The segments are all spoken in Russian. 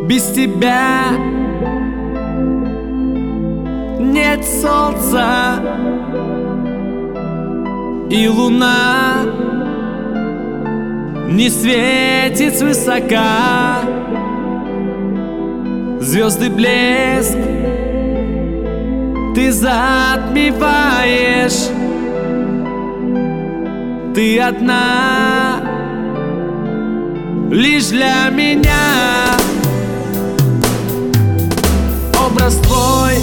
Без тебя нет солнца, и луна не светит свысока. Звезды блеск ты затмеваешь. Ты одна лишь для меня. Образ твой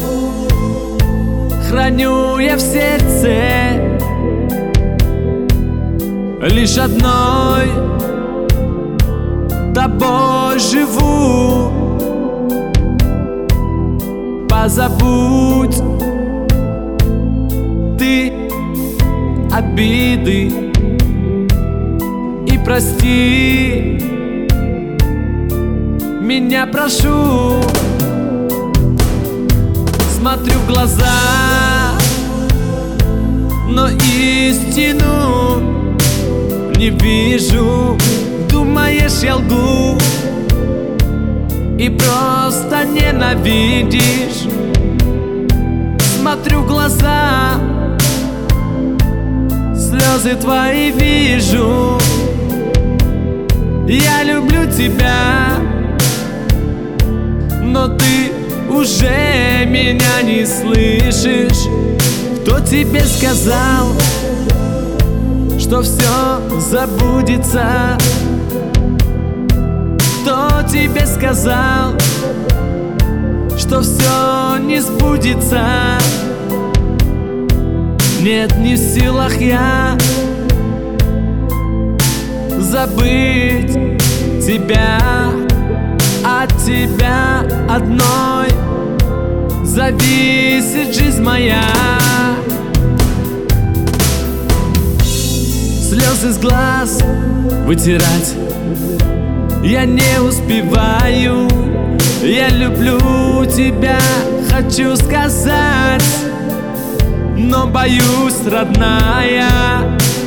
храню я в сердце, лишь одной тобой живу. Позабудь ты обиды и прости меня, прошу. Смотрю в глаза, но истину не вижу. Думаешь, я лгу и просто ненавидишь. Смотрю в глаза, слезы твои вижу. Я люблю тебя, но ты уже меня не слышишь. Кто тебе сказал, что все забудется? Кто тебе сказал, что все не сбудется? Нет, не в силах я забыть тебя. От тебя одной зависит жизнь моя. Слезы с глаз вытирать я не успеваю. Я люблю тебя, хочу сказать, но боюсь, родная,